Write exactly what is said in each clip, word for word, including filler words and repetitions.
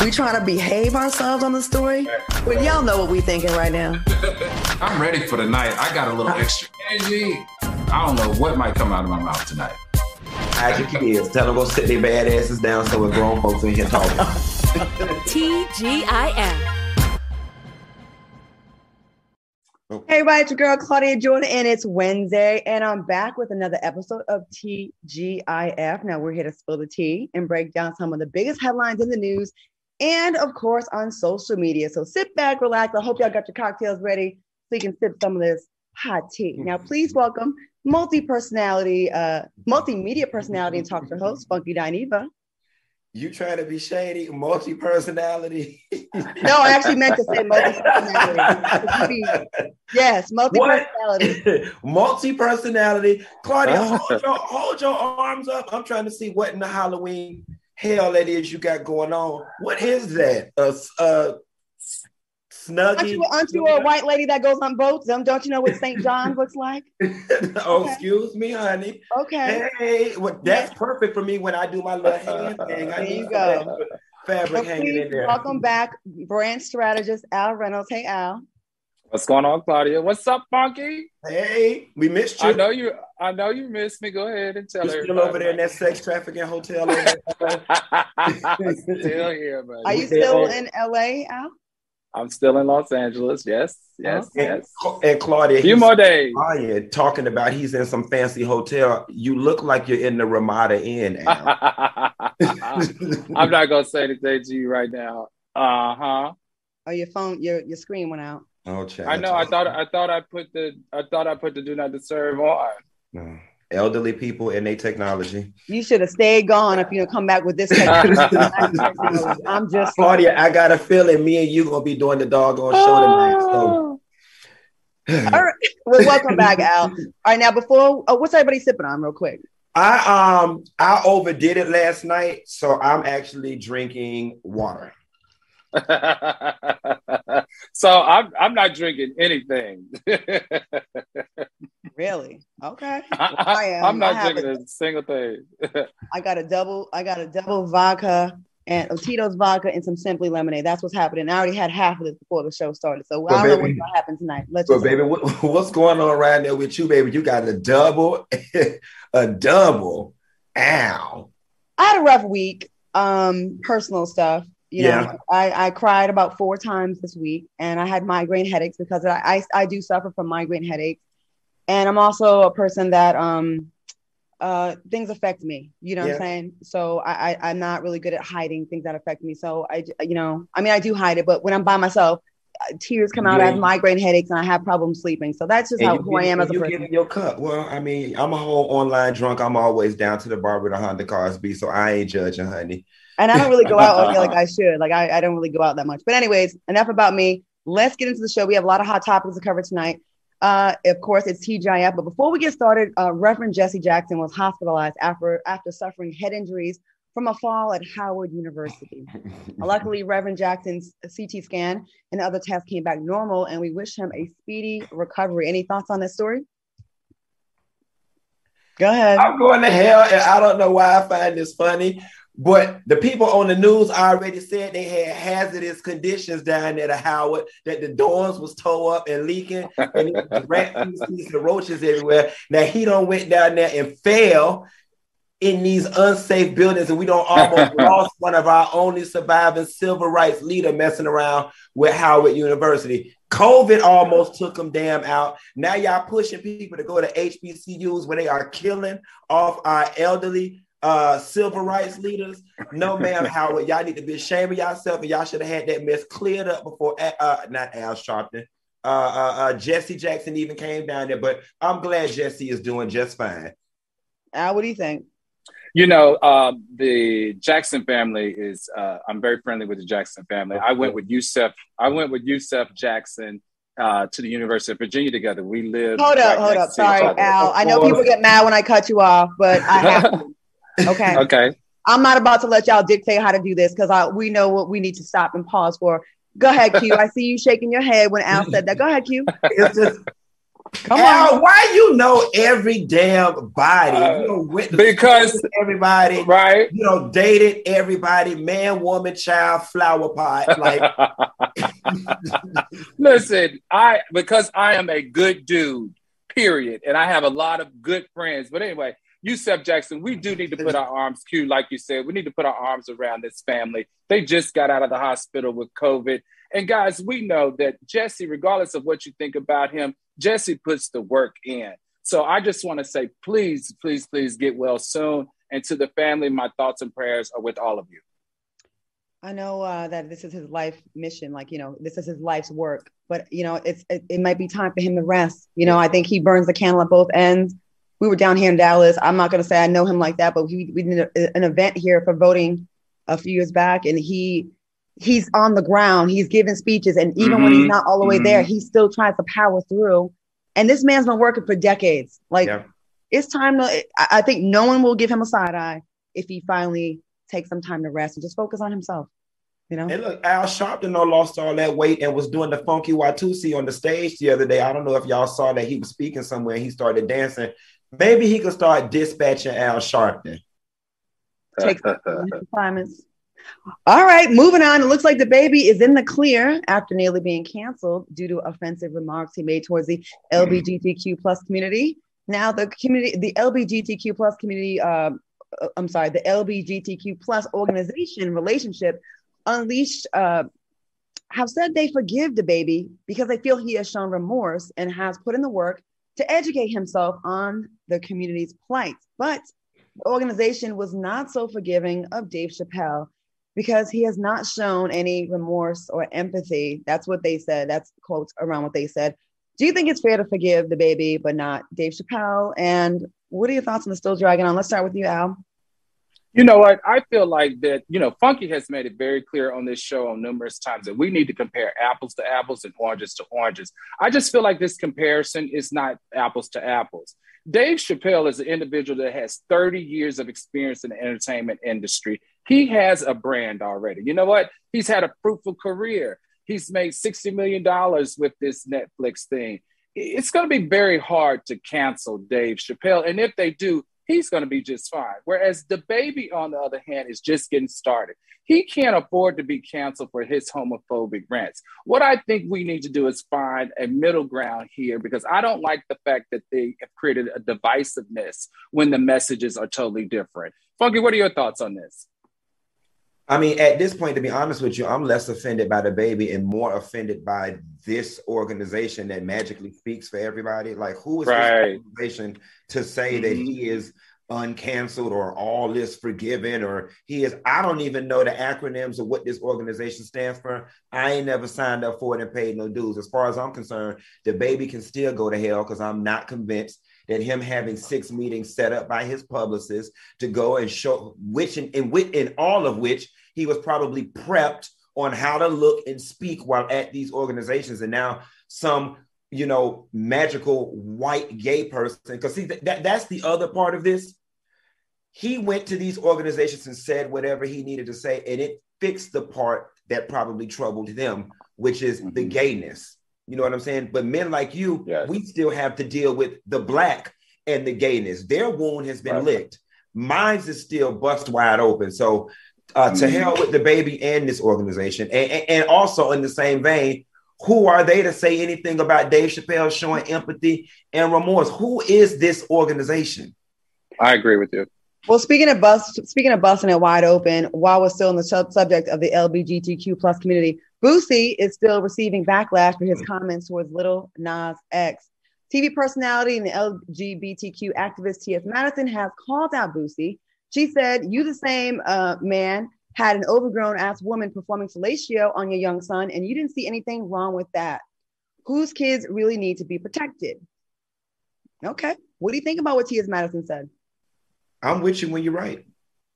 We trying to behave ourselves on the story? Well, y'all know what we thinking right now. I'm ready for the night. I got a little extra energy. I don't know what might come out of my mouth tonight. Hide your kids. Tell them go sit their bad asses down so we're grown folks in here talking. T G I F. Hey, everybody, it's your girl Claudia Jordan, and it's Wednesday, and I'm back with another episode of T G I F. Now, we're here to spill the tea and break down some of the biggest headlines in the news and, of course, on social media. So sit back, relax. I hope y'all got your cocktails ready so you can sip some of this hot tea. Now, please welcome multi-personality, uh, multimedia personality and talk show host, Funky Dineva. You trying to be shady, multi-personality? No, I actually meant to say multi-personality. Yes, multi-personality. Multi-personality. Claudia, hold your, hold your arms up. I'm trying to see what in the Halloween hell that is you got going on. What is that? A uh, uh, Snuggie? Aren't you, aren't you a white lady that goes on boats? Um, don't you know what Saint John looks like? Oh, okay. Excuse me, honey. Okay. Hey, well, that's yeah. perfect for me when I do my little hand thing. I there need you go. Fabric so hanging in there. Welcome back, brand strategist Al Reynolds. Hey, Al. What's going on, Claudia? What's up, Funky? Hey, we missed you. I know you. I know you missed me. Go ahead and tell You're everybody. Still over there in that sex trafficking hotel. Over there. I'm still here, buddy. Are you still in L A, Al? I'm still in Los Angeles. Yes, yes, and, yes. And Claudia, a few more days. Claudia, talking about he's in some fancy hotel. You look like you're in the Ramada Inn. I'm not gonna say anything to you right now. Uh huh. Oh, your phone, your your screen went out. Oh, child. I know. I thought. I thought I put the. I thought I put the do not disturb on. No. Elderly people and their technology. You should have stayed gone if you don't come back with this technology. I'm just Claudia. I got a feeling me and you gonna be doing the doggone show tonight. So. All right. Well, welcome back, Al. All right, now before, oh, what's everybody sipping on, real quick? I um I overdid it last night, so I'm actually drinking water. So I'm I'm not drinking anything. Really? Okay. I, I am. I'm not drinking a, a single thing. I got a double. I got a double vodka and oh, Tito's vodka and some Simply lemonade. That's what's happening. I already had half of this before the show started, so well, I don't baby, know what's gonna happen tonight. Let's. Well, baby, what, what's going on around there with you, baby? You got a double, a double. Ow. I had a rough week. Um, personal stuff. You yeah. know, I, I cried about four times this week, and I had migraine headaches because I, I I do suffer from migraine headaches, and I'm also a person that um uh things affect me. You know yeah. what I'm saying? So I, I I'm not really good at hiding things that affect me. So I you know I mean I do hide it, but when I'm by myself, tears come out. Yeah. I have migraine headaches and I have problems sleeping. So that's just how, who I am as a person. You get your cup. Well, I mean, I'm a whole online drunk. I'm always down to the bar with a Honda Cosby, so I ain't judging, honey. And I don't really go out okay, like I should. Like I, I don't really go out that much. But anyways, enough about me. Let's get into the show. We have a lot of hot topics to cover tonight. Uh, of course, it's T G I F. But before we get started, uh, Reverend Jesse Jackson was hospitalized after after suffering head injuries from a fall at Howard University. Luckily, Reverend Jackson's C T scan and other tests came back normal, and we wish him a speedy recovery. Any thoughts on this story? Go ahead. I'm going to hell, and I don't know why I find this funny. But the people on the news already said they had hazardous conditions down there at Howard, that the dorms was tore up and leaking, and it was rat feces and roaches everywhere. Now he done went down there and fell in these unsafe buildings, and we don't almost lost one of our only surviving civil rights leader messing around with Howard University. COVID almost took them damn out. Now y'all pushing people to go to H B C Us where they are killing off our elderly Uh, civil rights leaders. No, ma'am, Howard, y'all need to be ashamed of yourself, and y'all should have had that mess cleared up before, uh, not Al Sharpton, uh, uh, uh, Jesse Jackson even came down there. But I'm glad Jesse is doing just fine. Al, what do you think? You know, uh, the Jackson family is, uh, I'm very friendly with the Jackson family. I went with Yusef, I went with Yusef Jackson uh, to the University of Virginia together. We lived. Hold up, right hold up. Sorry, Al. I know people get mad when I cut you off, but I have to. Okay. Okay. I'm not about to let y'all dictate how to do this because I we know what we need to stop and pause for. Go ahead, Q. I see you shaking your head when Al said that. Go ahead, Q. It's just Come Al, on. why you know every damn body? Uh, you know, went to because- school with everybody, Right? You know, dated everybody, man, woman, child, flower pot. Like, listen, I because I am a good dude, period, and I have a lot of good friends. But anyway, Yusef Jackson, we do need to put our arms, Q, like you said, we need to put our arms around this family. They just got out of the hospital with COVID. And guys, we know that Jesse, regardless of what you think about him, Jesse puts the work in. So I just want to say, please, please, please get well soon. And to the family, my thoughts and prayers are with all of you. I know uh, that this is his life mission, like, you know, this is his life's work, but, you know, it's it, it might be time for him to rest. You know, I think he burns the candle at both ends. We were down here in Dallas. I'm not going to say I know him like that, but we, we did a, an event here for voting a few years back, and he he's on the ground. He's giving speeches, and even Mm-hmm. when he's not all the way Mm-hmm. there, he still tries to power through. And this man's been working for decades. Like, yeah. it's time to, I, I think no one will give him a side eye if he finally takes some time to rest and just focus on himself. You know? And look, Al Sharpton though lost all that weight and was doing the funky Watusi on the stage the other day. I don't know if y'all saw that. He was speaking somewhere and he started dancing. Maybe he could start dispatching Al Sharpton. Take assignments. All right, moving on. It looks like the baby is in the clear after nearly being canceled due to offensive remarks he made towards the L G B T Q plus community. Now, the community, the L G B T Q plus community, uh, I'm sorry, the L G B T Q plus organization relationship Unleashed uh, have said they forgive the baby because they feel he has shown remorse and has put in the work to educate himself on the community's plight. But the organization was not so forgiving of Dave Chappelle because he has not shown any remorse or empathy. That's what they said. That's quotes around what they said. Do you think it's fair to forgive the baby, but not Dave Chappelle? And what are your thoughts on the Still Dragging On? Let's start with you, Al. You know what? I feel like that, you know, Funky has made it very clear on this show on numerous times that we need to compare apples to apples and oranges to oranges. I just feel like this comparison is not apples to apples. Dave Chappelle is an individual that has thirty years of experience in the entertainment industry. He has a brand already. You know what? He's had a fruitful career. He's made sixty million dollars with this Netflix thing. It's going to be very hard to cancel Dave Chappelle. And if they do, he's going to be just fine. Whereas the baby, on the other hand, is just getting started. He can't afford to be canceled for his homophobic rants. What I think we need to do is find a middle ground here, because I don't like the fact that they have created a divisiveness when the messages are totally different. Funky, what are your thoughts on this? I mean, at this point, to be honest with you, I'm less offended by the baby and more offended by this organization that magically speaks for everybody. Like, who is right. this organization to say mm-hmm. that he is uncanceled or all this forgiven, or he is, I don't even know the acronyms of what this organization stands for. I ain't never signed up for it and paid no dues. As far as I'm concerned, the baby can still go to hell, because I'm not convinced that him having six meetings set up by his publicist to go and show which, in, in, in all of which he was probably prepped on how to look and speak while at these organizations. And now some, you know, magical white gay person, because see, that, that's the other part of this. He went to these organizations and said whatever he needed to say, and it fixed the part that probably troubled them, which is mm-hmm. the gayness. You know what I'm saying? But men like you, yes. we still have to deal with the black and the gayness. Their wound has been right. licked. Mine's is still bust wide open. So uh, mm-hmm. to hell with the baby and this organization. And, and, and also in the same vein, who are they to say anything about Dave Chappelle showing empathy and remorse? Who is this organization? I agree with you. Well, speaking of bust, speaking of busting it wide open, while we're still in the sub- subject of the L G B T Q plus community, Boosie is still receiving backlash for his comments towards Lil Nas X. T V personality and the L G B T Q activist T S Madison has called out Boosie. She said, "You the same uh, man had an overgrown ass woman performing fellatio on your young son, and you didn't see anything wrong with that. Whose kids really need to be protected?" Okay, what do you think about what T S Madison said? I'm with you when you're right.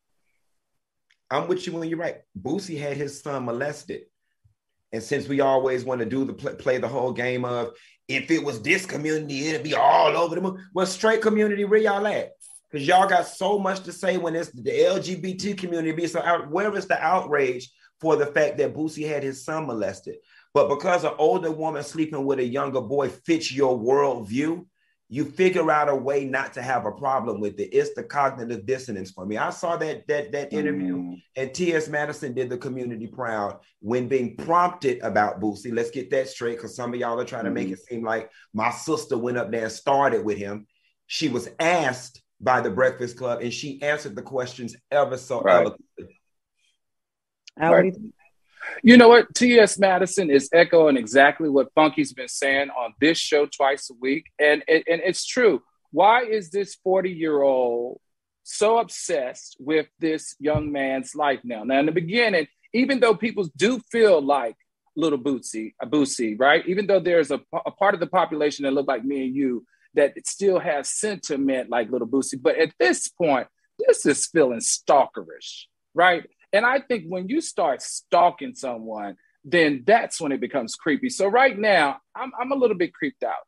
I'm with you when you're right. Boosie had his son molested. And since we always want to do the play, play the whole game of, if it was this community, it'd be all over the moon. Well, straight community, where y'all at? Because y'all got so much to say when it's the L G B T community. Be so out, where is the outrage for the fact that Boosie had his son molested? But because an older woman sleeping with a younger boy fits your worldview, you figure out a way not to have a problem with it. It's the cognitive dissonance for me. I saw that that that interview, mm. and T S Madison did the community proud when being prompted about Boosie. Let's get that straight, because some of y'all are trying mm. to make it seem like my sister went up there and started with him. She was asked by the Breakfast Club, and she answered the questions ever so right. eloquently. Right. You know what? T S Madison is echoing exactly what Funky's been saying on this show twice a week. And, and, and it's true. Why is this forty-year-old so obsessed with this young man's life now? Now, in the beginning, even though people do feel like Little Boosie, a Boosie, right? Even though there's a, a part of the population that look like me and you that still has sentiment like Little Boosie. But at this point, this is feeling stalkerish, right? And I think when you start stalking someone, then that's when it becomes creepy. So right now, I'm I'm a little bit creeped out.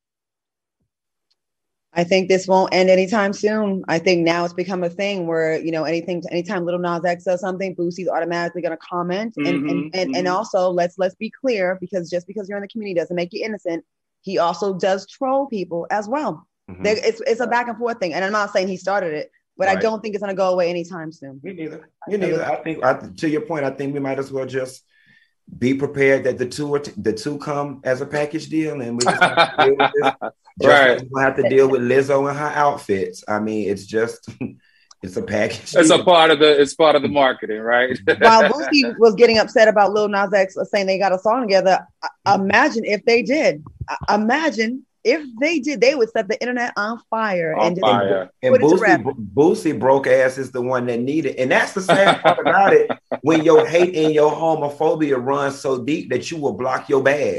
I think this won't end anytime soon. I think now it's become a thing where, you know, anything, anytime Little Nas X does something, Boosie's automatically going to comment. And, mm-hmm, and, and, mm-hmm. and also let's, let's be clear, because just because you're in the community doesn't make you innocent. He also does troll people as well. Mm-hmm. There, it's, it's a back and forth thing. And I'm not saying he started it, but right. I don't think it's going to go away anytime soon. Me neither. Me neither. I think, I, to your point, I think we might as well just be prepared that the two are t- the two come as a package deal, and we just have to deal with this. Just right. Like we'll have to deal with Lizzo and her outfits. I mean, it's just it's a package. It's deal. a part of the it's part of the marketing, right? While Boosie was getting upset about Lil Nas X saying they got a song together, imagine if they did. Imagine. If they did, they would set the internet on fire. On and fire. And Boosie, Boosie broke ass is the one that needed. And that's the sad part about it. When your hate and your homophobia runs so deep that you will block your bag.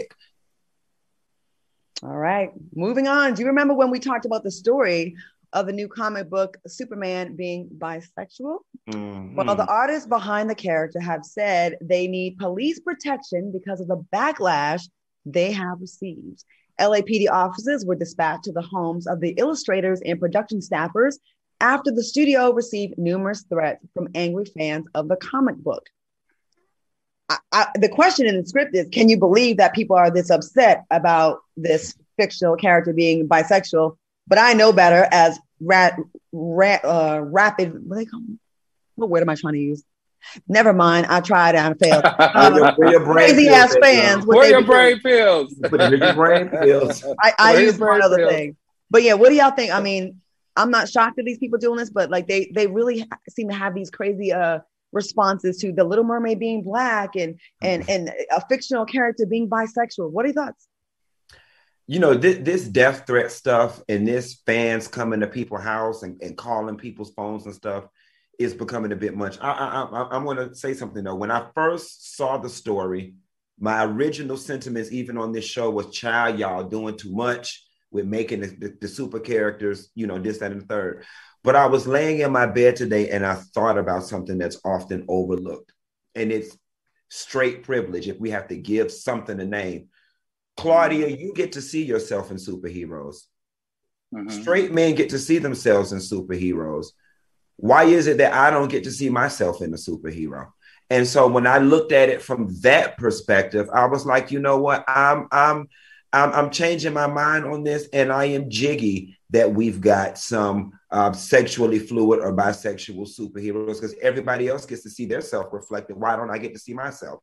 All right. Moving on. Do you remember when we talked about the story of the new comic book, Superman being bisexual? Mm-hmm. Well, the artists behind the character have said they need police protection because of the backlash they have received. L A P D officers were dispatched to the homes of the illustrators and production staffers after the studio received numerous threats from angry fans of the comic book. I, I, the question in the script is, can you believe that people are this upset about this fictional character being bisexual? But I know better as rat, rat, uh, rapid, what, they call them? What word am I trying to use? Never mind. I tried and I failed. Um, where your crazy ass fans. Where your brain feels. Where your brain feels. I, I use one other thing. But yeah, what do y'all think? I mean, I'm not shocked at these people doing this, but like they they really seem to have these crazy uh responses to the Little Mermaid being black and and and a fictional character being bisexual. What are your thoughts? You know, this, this death threat stuff and this fans coming to people's house and, and calling people's phones and stuff is becoming a bit much. I, I, I, I'm going to say something though. When I first saw the story, my original sentiments, even on this show, was, child, y'all doing too much with making the, the, the super characters, you know, this, that, and the third. But I was laying in my bed today and I thought about something that's often overlooked. And it's straight privilege, if we have to give something a name. Claudia, you get to see yourself in superheroes. Mm-hmm. Straight men get to see themselves in superheroes. Why is it that I don't get to see myself in a superhero? And so when I looked at it from that perspective, I was like, you know what? I'm I'm I'm, I'm changing my mind on this, and I am jiggy that we've got some uh, sexually fluid or bisexual superheroes, because everybody else gets to see their self reflected. Why don't I get to see myself?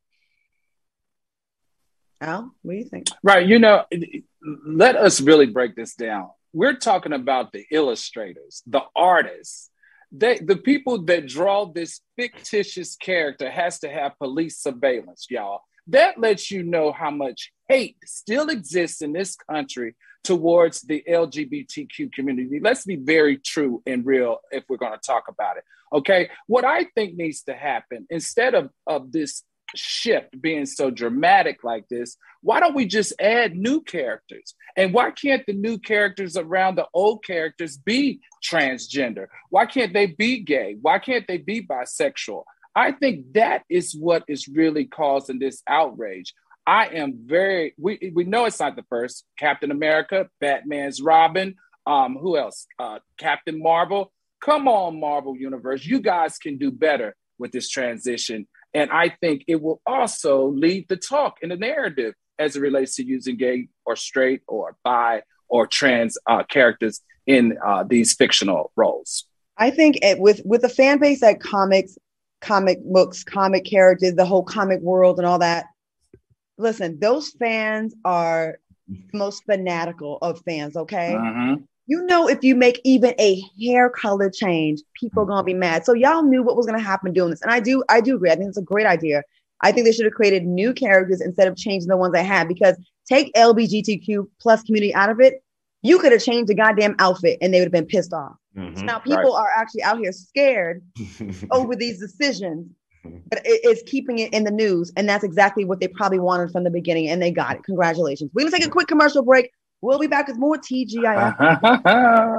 Al, what do you think? Right. You know, let us really break this down. We're talking about the illustrators, the artists. They, the people that draw this fictitious character has to have police surveillance, y'all. That lets you know how much hate still exists in this country towards the L G B T Q community. Let's be very true and real if we're going to talk about it. Okay. What I think needs to happen, instead of, of this shift being so dramatic like this, why don't we just add new characters? And why can't the new characters around the old characters be transgender? Why can't they be gay? Why can't they be bisexual? I think that is what is really causing this outrage. I am very, we, we know it's not the first. Captain America, Batman's Robin, um, who else? Uh, Captain Marvel. Come on, Marvel Universe. You guys can do better with this transition. And I think it will also lead the talk and the narrative as it relates to using gay or straight or bi or trans uh, characters in uh, these fictional roles. I think it, with with the fan base that comics, comic books, comic characters, the whole comic world and all that, listen, those fans are the most fanatical of fans, okay? Mm-hmm. You know, if you make even a hair color change, people are gonna be mad. So y'all knew what was gonna happen doing this. And I do, I do agree. I think it's a great idea. I think they should have created new characters instead of changing the ones they had, because take L G B T Q plus community out of it. You could have changed the goddamn outfit and they would have been pissed off. Mm-hmm. So now people right. are actually out here scared over these decisions, but it, it's keeping it in the news. And that's exactly what they probably wanted from the beginning. And they got it. Congratulations. We're going to take a quick commercial break. We'll be back with more T G I F.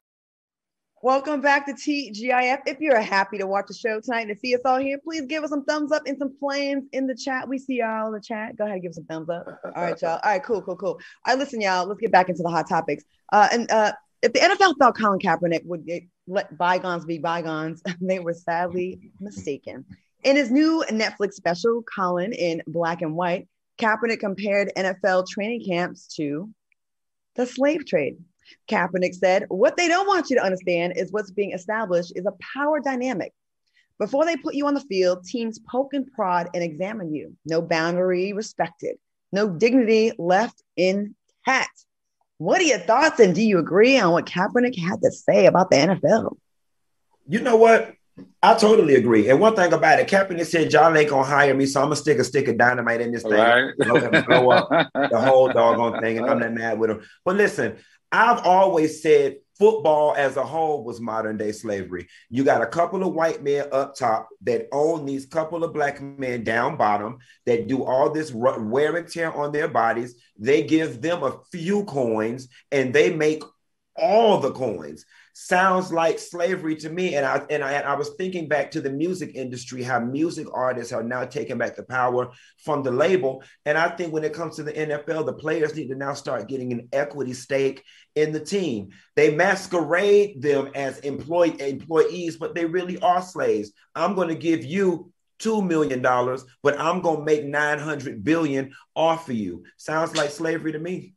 Welcome back to T G I F. If you're happy to watch the show tonight and to see us all here, please give us some thumbs up and some flames in the chat. We see y'all in the chat. Go ahead and give us some thumbs up. All right, y'all. All right, cool, cool, cool. All right, listen, y'all. Let's get back into the hot topics. Uh, and uh, if the N F L thought Colin Kaepernick would get, let bygones be bygones, they were sadly mistaken. In his new Netflix special, Colin in Black and White, Kaepernick compared N F L training camps to the slave trade. Kaepernick said, what they don't want you to understand is what's being established is a power dynamic. Before they put you on the field, teams poke and prod and examine you. No boundary respected. No dignity left intact. What are your thoughts, and do you agree on what Kaepernick had to say about the N F L? You know what? I totally agree. And one thing about it, Kaepernick said, y'all ain't gonna hire me, so I'm gonna stick a stick of dynamite in this thing, right. and blow up the whole doggone thing, and I'm not mad with him. But listen, I've always said football as a whole was modern day slavery. You got a couple of white men up top that own these couple of black men down bottom that do all this wear and tear on their bodies. They give them a few coins and they make all the coins. Sounds like slavery to me. And I and I, I was thinking back to the music industry, how music artists are now taking back the power from the label. And I think when it comes to the N F L, the players need to now start getting an equity stake in the team. They masquerade them as employee employees, but they really are slaves. I'm going to give you two million dollars, but I'm going to make nine hundred billion dollars off of you. Sounds like slavery to me.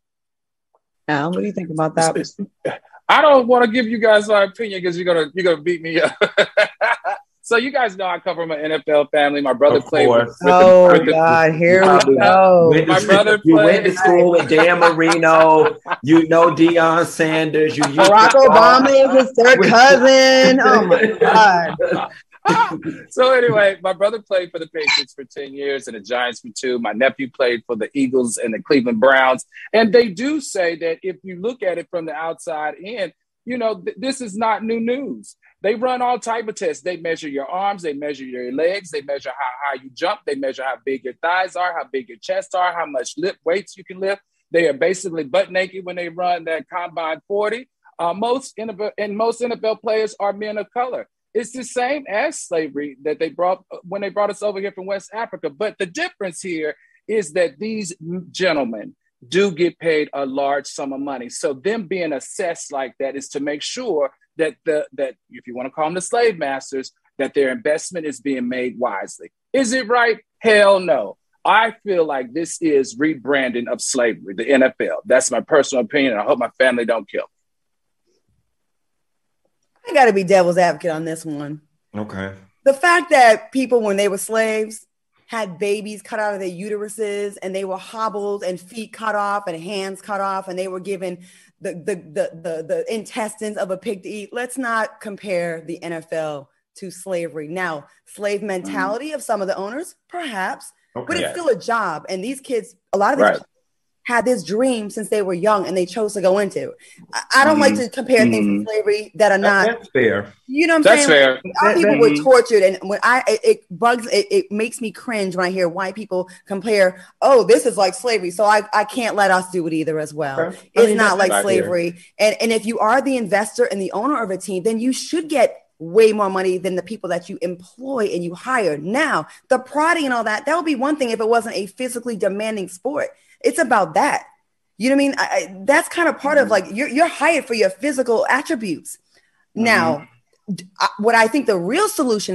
Al, what do you think about that? I don't want to give you guys my opinion because you're gonna you're gonna beat me up. So you guys know I come from an N F L family. My brother played. With, with oh the, with God, the, here we go. My brother you played. went to school with Dan Marino. You know Deion Sanders. You Barack Obama is his third cousin. Oh my God. So anyway, my brother played for the Patriots for ten years and the Giants for two. My nephew played for the Eagles and the Cleveland Browns. And they do say that if you look at it from the outside in, you know, th- this is not new news. They run all type of tests. They measure your arms, they measure your legs, they measure how high you jump, they measure how big your thighs are, how big your chest are, how much lift weights you can lift. They are basically butt naked when they run that combine forty. Uh, most N F L, and most N F L players are men of color. It's the same as slavery that they brought when they brought us over here from West Africa. But the difference here is that these gentlemen do get paid a large sum of money. So them being assessed like that is to make sure that the that if you want to call them the slave masters, that their investment is being made wisely. Is it right? Hell no. I feel like this is rebranding of slavery, the N F L. That's my personal opinion. I hope my family don't kill me. I got to be devil's advocate on this one. Okay. The fact that people, when they were slaves, had babies cut out of their uteruses and they were hobbled and feet cut off and hands cut off and they were given the, the, the, the, the intestines of a pig to eat. Let's not compare the N F L to slavery. Now, slave mentality mm. of some of the owners, perhaps, okay. but it's yes. still a job. And these kids, a lot of these right. kids had this dream since they were young and they chose to go into. I, I don't mm. like to compare mm. things to slavery that are not. That's fair. You know what I'm That's saying? fair. Our people were tortured, and when I it, it bugs, it, it makes me cringe when I hear white people compare. Oh, this is like slavery, so I, I can't let us do it either as well. Okay. It's I mean, not like slavery. Here. And and if you are the investor and the owner of a team, then you should get way more money than the people that you employ and you hire. Now, the prodding and all that, that would be one thing if it wasn't a physically demanding sport. It's about that. You know what I mean? I, I, that's kind of part mm-hmm. of like you're you're hired for your physical attributes. Mm-hmm. Now, I, what I think the real solution is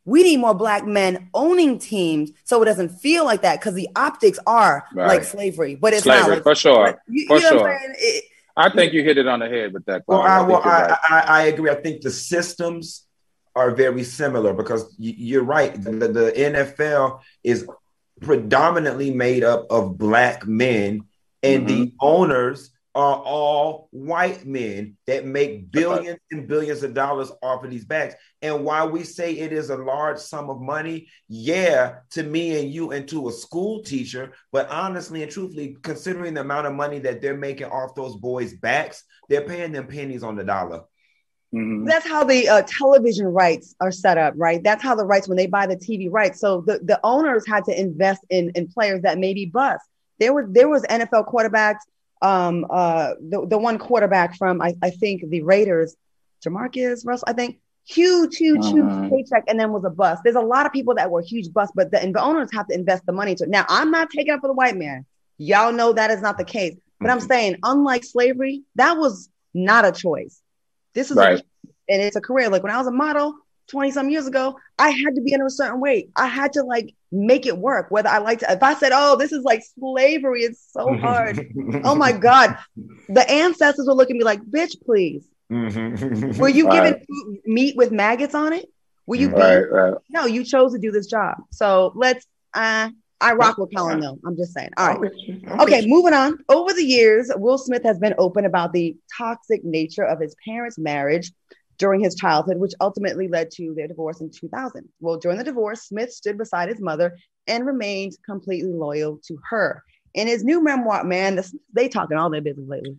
We need more black men owning teams so it doesn't feel like that, because the optics are Right. like slavery, but it's Slavery, not like, for sure. but you, For you know sure. what I'm saying? It, I think you hit it on the head with that. Well, Paul. I, I, well think you're I, right. I, I agree. I think the systems are very similar because y- you're right. The, the N F L is predominantly made up of black men, and Mhm. the owners are all white men that make billions and billions of dollars off of these backs. And while we say it is a large sum of money, yeah, to me and you and to a school teacher, but honestly and truthfully, considering the amount of money that they're making off those boys' backs, they're paying them pennies on the dollar. Mhm. that's how the uh, television rights are set up, right? That's how the rights, when they buy the T V rights. So the, the owners had to invest in, in players that maybe bust. There was there was N F L quarterbacks. Um, uh, the, the one quarterback from I, I think the Raiders, Jamarcus Russell, I think, huge, huge, huge Mhm. paycheck, and then was a bust. There's a lot of people that were huge busts, but the, and the owners have to invest the money to it. Now, I'm not taking up for the white man. Y'all know that is not the case. But I'm saying, unlike slavery, that was not a choice. This is Right. a, and it's a career. Like when I was a model twenty some years ago, I had to be in a certain weight. I had to like make it work. Whether I like to, if I said, oh, this is like slavery, it's so hard. Oh my God. The ancestors will look at me like, bitch, please. Were you Right. given food- meat with maggots on it? Were you Right, beat? right. No, you chose to do this job. So let's, uh, I rock with Colin though. I'm just saying. All right. Okay, moving on. Over the years, Will Smith has been open about the toxic nature of his parents' marriage during his childhood, which ultimately led to their divorce in two thousand. Well, during the divorce, Smith stood beside his mother and remained completely loyal to her. In his new memoir, man, this, they talking all their business lately.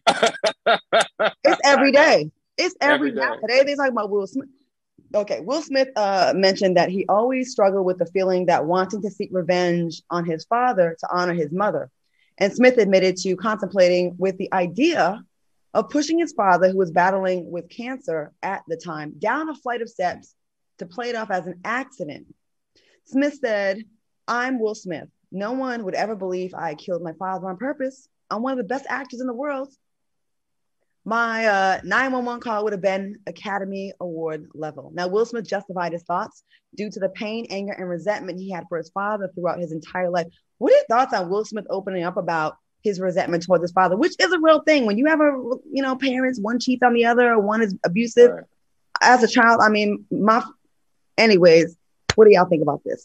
It's every day. It's every, Every day. day. Today they talking about Will Smith. Okay, Will Smith uh, mentioned that he always struggled with the feeling that wanting to seek revenge on his father to honor his mother. And Smith admitted to contemplating with the idea of pushing his father, who was battling with cancer at the time, down a flight of steps to play it off as an accident. Smith said, I'm Will Smith. No one would ever believe I killed my father on purpose. I'm one of the best actors in the world. My uh, nine one one call would have been Academy Award level. Now, Will Smith justified his thoughts due to the pain, anger, and resentment he had for his father throughout his entire life. What are your thoughts on Will Smith opening up about his resentment towards his father, which is a real thing? When you have a, you know, parents, one cheats on the other, or one is abusive. Right. As a child, I mean, my, anyways, what do y'all think about this?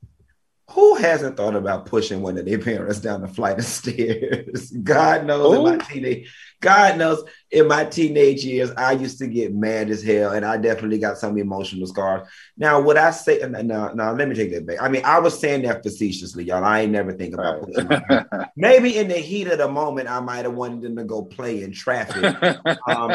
Who hasn't thought about pushing one of their parents down the flight of stairs? God knows in my teenage, God knows in my teenage years, I used to get mad as hell, and I definitely got some emotional scars. Now, would I say? No, no. Let me take that back. I mean, I was saying that facetiously, y'all. I ain't never think about Right. pushing. My Maybe in the heat of the moment, I might have wanted them to go play in traffic. Um,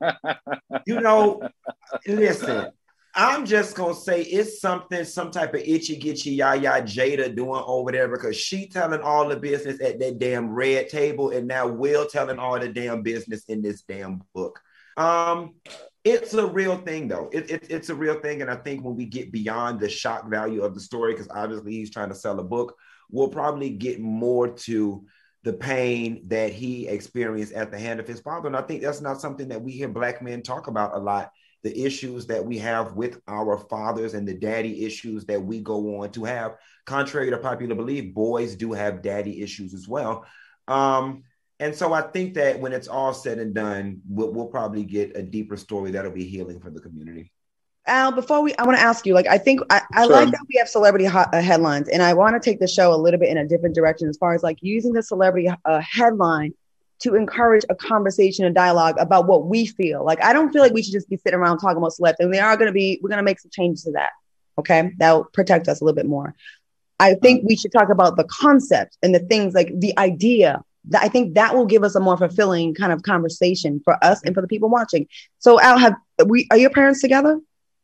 you know, listen. I'm just gonna say it's something, some type of itchy gitchy yaya Jada doing over there, because she telling all the business at that damn red table, and now Will telling all the damn business in this damn book. Um, it's a real thing though. It, it, it's a real thing, and I think when we get beyond the shock value of the story, because obviously he's trying to sell a book, we'll probably get more to the pain that he experienced at the hand of his father. And I think that's not something that we hear Black men talk about a lot. The issues that we have with our fathers and the daddy issues that we go on to have. Contrary to popular belief, boys do have daddy issues as well. Um, and so I think that when it's all said and done, we'll, we'll probably get a deeper story that'll be healing for the community. Al, before we, I want to ask you, like, I think I, I Sure. like that we have celebrity ho- uh, headlines, and I want to take the show a little bit in a different direction as far as like using the celebrity uh, headline to encourage a conversation and dialogue about what we feel. Like, I don't feel like we should just be sitting around talking about celebs, and we are going to be, we're going to make some changes to that. Okay. That'll protect us a little bit more. I think we should talk about the concept and the things, like the idea that I think that will give us a more fulfilling kind of conversation for us and for the people watching. So Al, have we, are your parents together?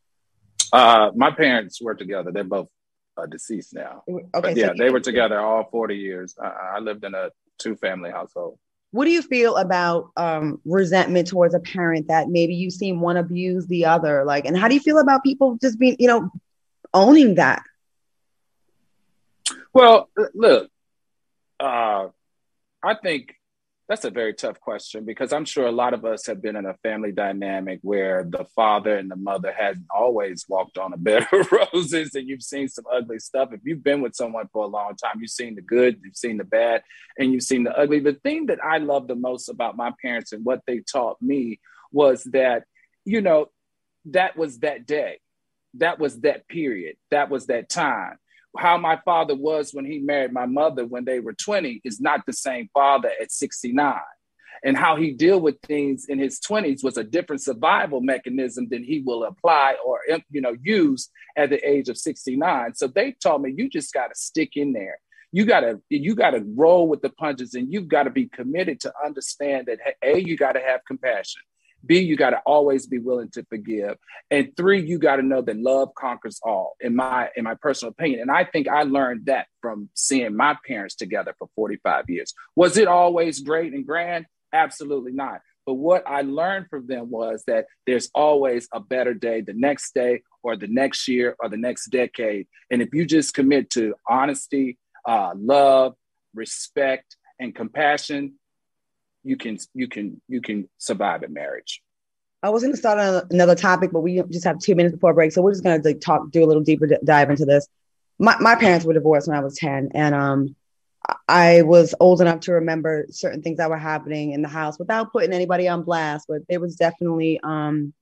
Uh, my parents were together. They're both uh, deceased now. Okay. But so yeah, you- they were together all forty years. I, I lived in a two-family household. What do you feel about um, resentment towards a parent that maybe you've seen one abuse the other? Like, and how do you feel about people just being, you know, owning that? Well, look, uh, I think That's a very tough question because I'm sure a lot of us have been in a family dynamic where the father and the mother hasn't always walked on a bed of roses, and you've seen some ugly stuff. If you've been with someone for a long time, you've seen the good, you've seen the bad, and you've seen the ugly. The thing that I love the most about my parents and what they taught me was that, you know, that was that day. That was that period. That was that time. How my father was when he married my mother when they were twenty is not the same father at sixty-nine. And how he deal with things in his twenties was a different survival mechanism than he will apply or, you know, use at the age of sixty-nine. So they taught me, you just got to stick in there. You got to, you got to roll with the punches, and you've got to be committed to understand that, A, you got to have compassion. B, you got to always be willing to forgive. And three, you got to know that love conquers all, in my in my personal opinion. And I think I learned that from seeing my parents together for forty-five years. Was it always great and grand? Absolutely not. But what I learned from them was that there's always a better day the next day or the next year or the next decade. And if you just commit to honesty, uh, love, respect, and compassion, you can you can you can survive in marriage. I was going to start on another topic, but we just have two minutes before break, so we're just going to talk, do a little deeper dive into this. My my parents were divorced when I was ten, and um, I was old enough to remember certain things that were happening in the house without putting anybody on blast. But there was definitely um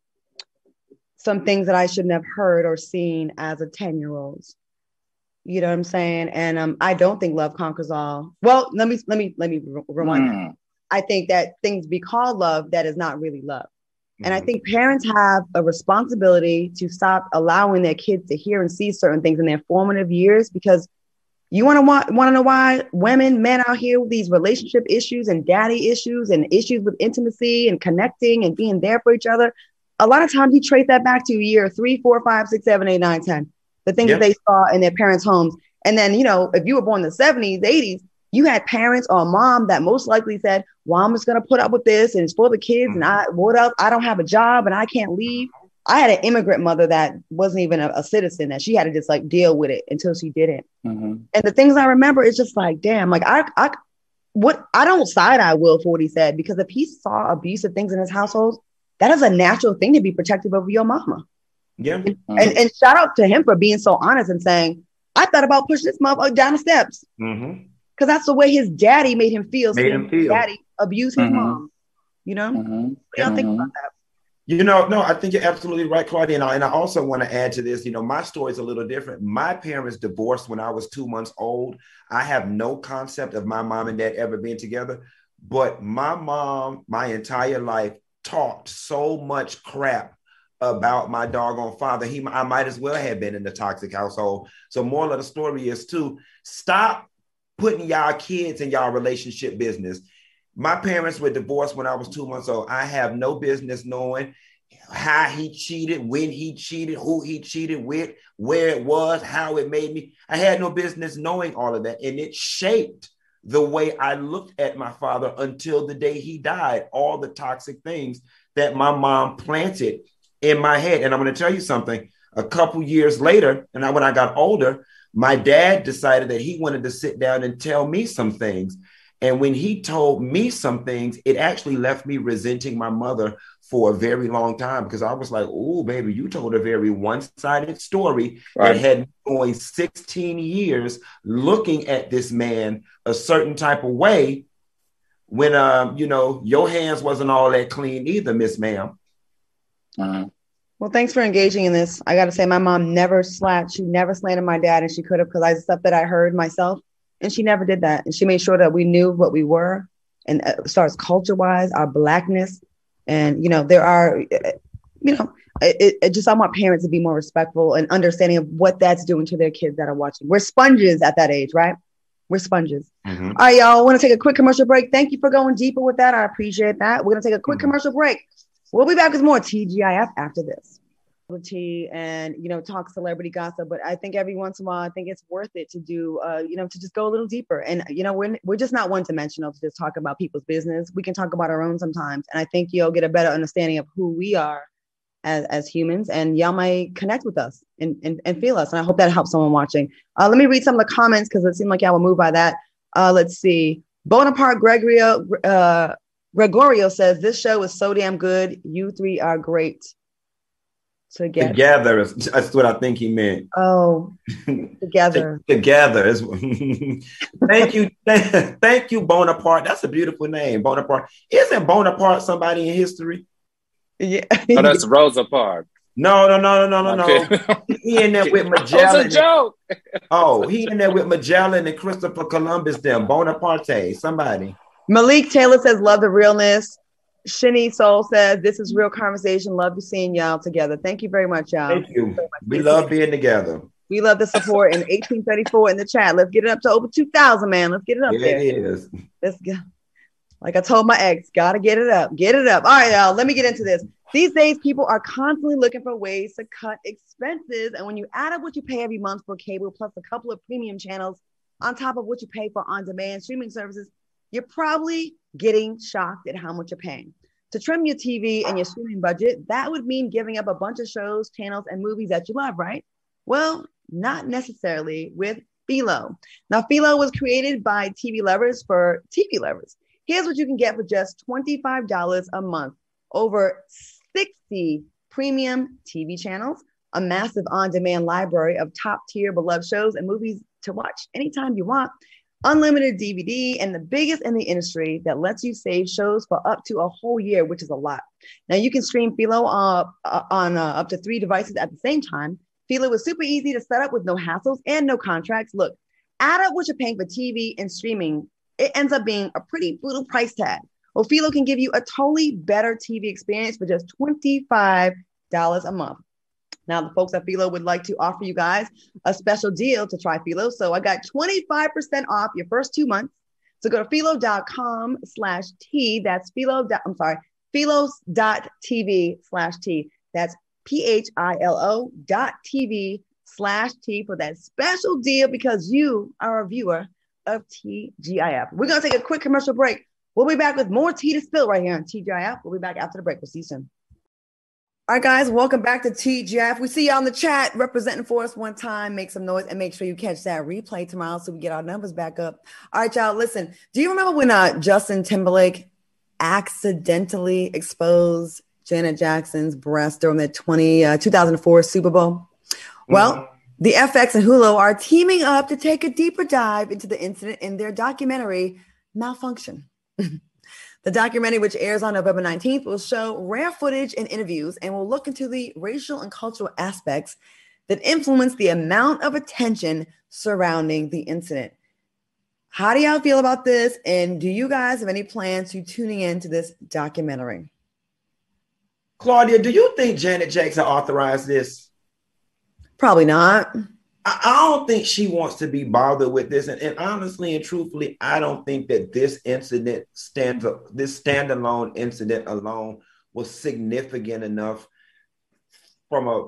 some things that I shouldn't have heard or seen as a ten-year-old. You know what I'm saying? And um, I don't think love conquers all. Well, let me let me let me rewind. Mm. I think that things be called love that is not really love. Mm-hmm. And I think parents have a responsibility to stop allowing their kids to hear and see certain things in their formative years, because you want to want, want to know why women, men out here with these relationship issues and daddy issues and issues with intimacy and connecting and being there for each other. A lot of times you trace that back to year three, four, five, six, seven, eight, nine, ten, the things yep. that they saw in their parents' homes. And then, you know, if you were born in the seventies, eighties, you had parents or a mom that most likely said, well, I'm just going to put up with this and it's for the kids. Mm-hmm. And I, what else? I don't have a job and I can't leave. I had an immigrant mother that wasn't even a, a citizen, that she had to just like deal with it until she didn't. Mm-hmm. And the things I remember, it's just like, damn, like I, I, what I don't side eye Will for what he said, because if he saw abusive things in his household, that is a natural thing to be protective of your mama. Yeah. And, mm-hmm. and, and shout out to him for being so honest and saying, I thought about pushing this motherfucker down the steps. Mm-hmm. Because that's the way his daddy made him feel. Made him feel. Daddy abused his mm-hmm. mom. You know? Mm-hmm. What do y'all think mm-hmm. about that? You know, no, I think you're absolutely right, Claudia. And I, and I also want to add to this, you know, my story is a little different. My parents divorced when I was two months old. I have no concept of my mom and dad ever being together. But my mom, my entire life, talked so much crap about my doggone father. He, I might as well have been in the toxic household. So moral of the story is to stop putting y'all kids in y'all relationship business. My parents were divorced when I was two months old. I have no business knowing how he cheated, when he cheated, who he cheated with, where it was, how it made me. I had no business knowing all of that. And it shaped the way I looked at my father until the day he died. All the toxic things that my mom planted in my head. And I'm going to tell you something. A couple years later, and I, when I got older, my dad decided that he wanted to sit down and tell me some things. And when he told me some things, it actually left me resenting my mother for a very long time, because I was like, oh, baby, you told a very one-sided story right. that had me going sixteen years looking at this man a certain type of way when, um, you know, your hands wasn't all that clean either, Miss Ma'am. Uh-huh. Well, thanks for engaging in this. I got to say, my mom never slapped. She never slandered my dad, and she could have, because I stuff that I heard myself, and she never did that. And she made sure that we knew what we were, and uh, as far as culture-wise, our Blackness. And, you know, there are, uh, you know, it, it just I want parents to be more respectful and understanding of what that's doing to their kids that are watching. We're sponges at that age, right? We're sponges. Mm-hmm. All right, y'all, want to take a quick commercial break. Thank you for going deeper with that. I appreciate that. We're going to take a quick mm-hmm. commercial break. We'll be back with more T G I F after this. And, you know, talk celebrity gossip. But I think every once in a while, I think it's worth it to do, uh, you know, to just go a little deeper. And, you know, we're, we're just not one dimensional to just talk about people's business. We can talk about our own sometimes. And I think you'll get a better understanding of who we are as, as humans. And y'all might connect with us and, and, and feel us. And I hope that helps someone watching. Uh, let me read some of the comments, because it seemed like y'all were moved by that. Uh, let's see. Bonaparte Gregorio, uh, Gregorio says, this show is so damn good. You three are great together. Together, is, that's what I think he meant. Oh, together. Together. Is, thank you. Thank you, Bonaparte. That's a beautiful name, Bonaparte. Isn't Bonaparte somebody in history? Yeah. Oh, that's Rosa Parks. No, no, no, no, no, no, no. He in there with Magellan. It's a joke. Oh, he in there with Magellan and Christopher Columbus. Them Bonaparte. Somebody. Malik Taylor says, love the realness. Shinny Soul says, this is real conversation. Love to seeing y'all together. Thank you very much, y'all. Thank you. We love being together. We love the support in eighteen thirty-four in the chat. Let's get it up to over two thousand, man. Let's get it up yeah, there. It is. Let's go. Like I told my ex, gotta get it up. Get it up. All right, y'all. Let me get into this. These days, people are constantly looking for ways to cut expenses. And when you add up what you pay every month for cable, plus a couple of premium channels on top of what you pay for on-demand streaming services, you're probably getting shocked at how much you're paying. To trim your T V and your streaming budget, that would mean giving up a bunch of shows, channels, and movies that you love, right? Well, not necessarily with Philo. Now, Philo was created by T V lovers for T V lovers. Here's what you can get for just twenty-five dollars a month. Over sixty premium T V channels, a massive on-demand library of top-tier beloved shows and movies to watch anytime you want, unlimited D V D, and the biggest in the industry that lets you save shows for up to a whole year, which is a lot. Now, you can stream Philo uh, on uh, up to three devices at the same time. Philo is super easy to set up with no hassles and no contracts. Look, add up what you're paying for T V and streaming. It ends up being a pretty brutal price tag. Well, Philo can give you a totally better T V experience for just twenty-five dollars a month. Now, the folks at Philo would like to offer you guys a special deal to try Philo. So I got twenty-five percent off your first two months. So go to philo.com slash T. That's Philo. I'm sorry, philos.tv slash T. That's P-H-I-L-O dot TV slash T for that special deal because you are a viewer of T G I F. We're going to take a quick commercial break. We'll be back with more tea to spill right here on T G I F. We'll be back after the break. We'll see you soon. All right, guys, welcome back to T G I F. We see you on the chat representing for us one time. Make some noise and make sure you catch that replay tomorrow so we get our numbers back up. All right, y'all, listen. Do you remember when uh, Justin Timberlake accidentally exposed Janet Jackson's breast during the twenty, uh, two thousand four Super Bowl? Well, mm-hmm. The F X and Hulu are teaming up to take a deeper dive into the incident in their documentary, Malfunction. The documentary, which airs on November nineteenth, will show rare footage and interviews and will look into the racial and cultural aspects that influence the amount of attention surrounding the incident. How do y'all feel about this? And do you guys have any plans to tuning into this documentary? Claudia, do you think Janet Jackson authorized this? Probably not. I, I don't think she wants to be bothered with this. And, and honestly and truthfully, I don't think that this incident stands up, this standalone incident alone was significant enough from a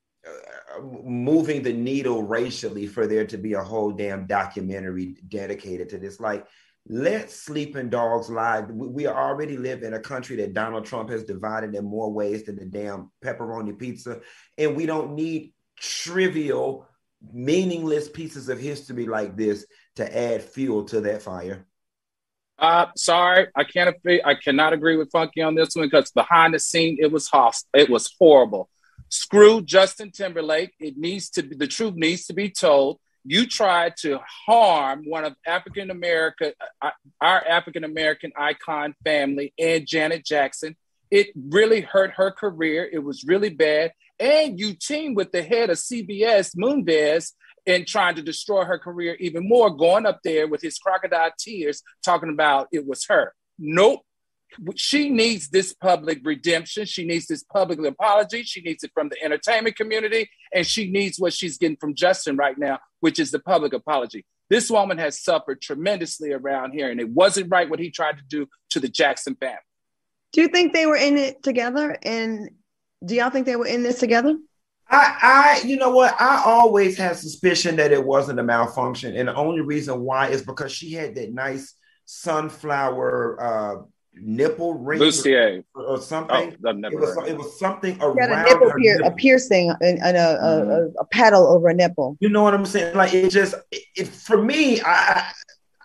uh, moving the needle racially for there to be a whole damn documentary dedicated to this. Like, let sleeping dogs lie. We, we already live in a country that Donald Trump has divided in more ways than the damn pepperoni pizza. And we don't need trivial, meaningless pieces of history like this to add fuel to that fire. Uh, sorry, I can't. I cannot agree with Funky on this one because behind the scene, it was hostile. It was horrible. Screw Justin Timberlake. It needs to be, the truth needs to be told. You tried to harm one of African American, uh, our African American icon family, and Janet Jackson. It really hurt her career. It was really bad. And you teamed with the head of C B S, Moonves, in trying to destroy her career even more, going up there with his crocodile tears, talking about it was her. Nope. She needs this public redemption. She needs this public apology. She needs it from the entertainment community. And she needs what she's getting from Justin right now, which is the public apology. This woman has suffered tremendously around here, and it wasn't right what he tried to do to the Jackson family. Do you think they were in it together? And do y'all think they were in this together? I, I, you know what? I always had suspicion that it wasn't a malfunction. And the only reason why is because she had that nice sunflower uh, nipple ring Lucier. or, or something. Oh, never it, was, heard. it was something She had around a, nipple her pier- nipple. a piercing and, and a, Mm-hmm. a, a, a paddle over a nipple. You know what I'm saying? Like, it just, it, it for me, I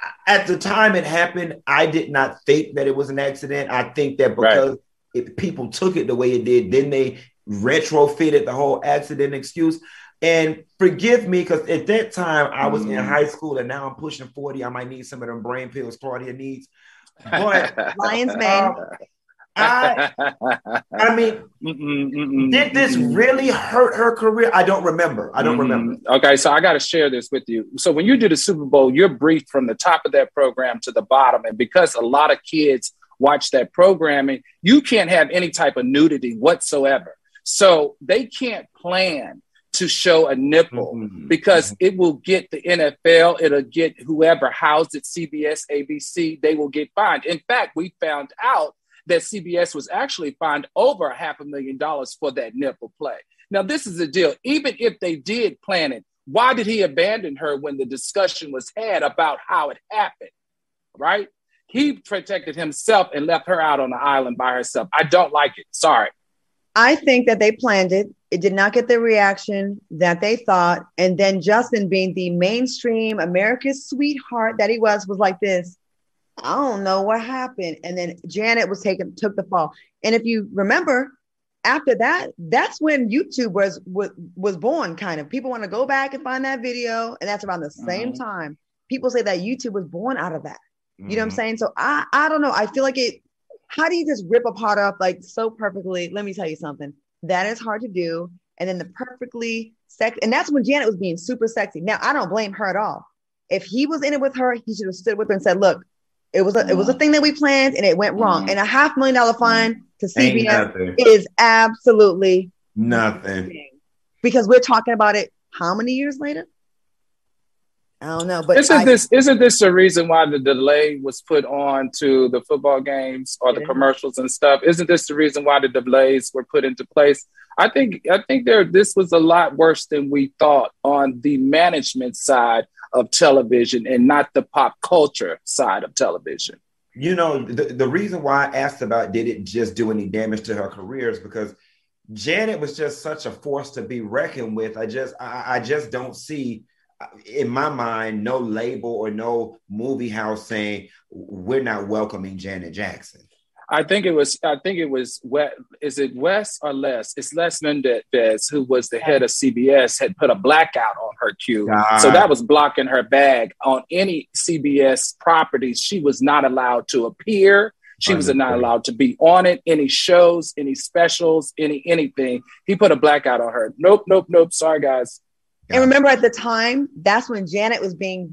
at the time it happened, I did not think that it was an accident. I think that because right. if people took it the way it did, then they retrofitted the whole accident excuse. And forgive me, because at that time I was mm. in high school and now I'm pushing forty. I might need some of them brain pills Claudia needs. But Lion's Mane. Um, I, I mean, mm-mm, mm-mm, did this mm-mm. really hurt her career? I don't remember. I don't mm-hmm. remember. Okay, so I got to share this with you. So when you do the Super Bowl, you're briefed from the top of that program to the bottom. And because a lot of kids watch that programming, you can't have any type of nudity whatsoever. So they can't plan to show a nipple mm-hmm. because mm-hmm. it will get the N F L, it'll get whoever housed at C B S, A B C, they will get fined. In fact, we found out that C B S was actually fined over a half a million dollars for that nipple play. Now, this is the deal. Even if they did plan it, why did he abandon her when the discussion was had about how it happened, right? He protected himself and left her out on the island by herself. I don't like it. Sorry. I think that they planned it. It did not get the reaction that they thought. And then Justin, being the mainstream America's sweetheart that he was, was like this. I don't know what happened. And then Janet was taken, took the fall. And if you remember, after that, that's when YouTube was was, was born, kind of. People want to go back and find that video. And that's around the mm-hmm. same time. People say that YouTube was born out of that. Mm-hmm. You know what I'm saying? So I, I don't know. I feel like it, how do you just rip a pot up like so perfectly? Let me tell you something. That is hard to do. And then the perfectly sex, and that's when Janet was being super sexy. Now, I don't blame her at all. If he was in it with her, he should have stood with her and said, look, It was a, it was a thing that we planned and it went wrong. And a half million dollar fine to C B S is absolutely nothing. nothing. Because we're talking about it how many years later? I don't know. But isn't I, this isn't this the reason why the delay was put on to the football games or the yeah. commercials and stuff? Isn't this the reason why the delays were put into place? I think I think there this was a lot worse than we thought on the management side of television and not the pop culture side of television. You know, the, the reason why I asked about did it just do any damage to her career is because Janet was just such a force to be reckoned with. I just I, I just don't see, in my mind, no label or no movie house saying we're not welcoming Janet Jackson. I think it was, I think it was, is it Wes or Les? It's Les Mendez, who was the head of C B S, had put a blackout on her queue. God. So that was blocking her bag on any C B S properties. She was not allowed to appear. She was not allowed to be on it. Any shows, any specials, any anything. He put a blackout on her. Nope, nope, nope. Sorry, guys. And remember at the time, that's when Janet was being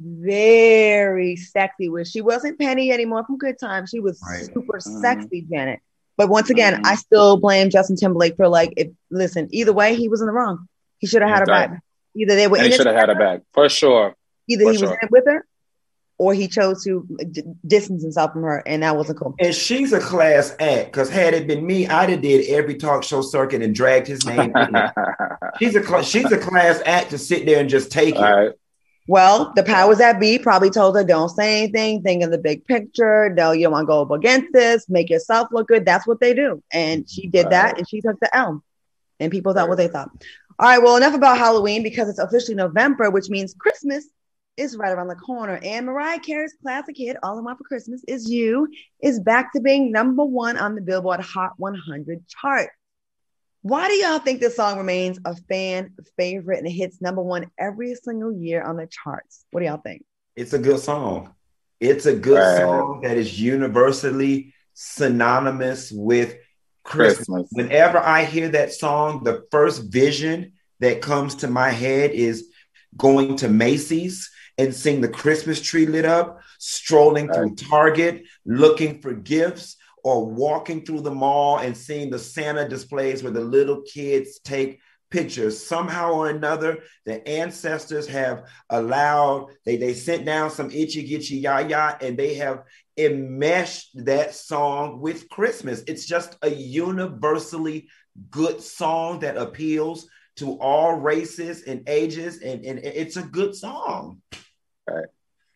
very sexy, where she wasn't Penny anymore from Good Times. She was right. super mm-hmm. sexy, Janet. But once again, mm-hmm. I still blame Justin Timberlake for like, if listen, either way, he was in the wrong. He should have had her back. Either they were and in he should have had her back, for sure. Either for he sure. was in it with her, or he chose to d- distance himself from her, and that wasn't cool. And she's a class act, because had it been me, I'd have did every talk show circuit and dragged his name in. She's a cl- she's a class act to sit there and just take it. Right. Well, the powers that be probably told her, don't say anything, think of the big picture. No, you don't want to go up against this, make yourself look good. That's what they do. And she did right. that, and she took the L. And people thought right. what they thought. All right, well, enough about Halloween, because it's officially November, which means Christmas is right around the corner. And Mariah Carey's classic hit, All I Want for Christmas Is You, is back to being number one on the Billboard Hot one hundred chart. Why do y'all think this song remains a fan favorite and it hits number one every single year on the charts? What do y'all think? It's a good song. It's a good right. song that is universally synonymous with Christmas. Christmas. Whenever I hear that song, the first vision that comes to my head is going to Macy's and seeing the Christmas tree lit up, strolling right. through Target, looking for gifts, or walking through the mall and seeing the Santa displays where the little kids take pictures. Somehow or another, the ancestors have allowed, they, they sent down some itchy gitchy yah-yah, and they have enmeshed that song with Christmas. It's just a universally good song that appeals to all races and ages, and, and it's a good song. All right.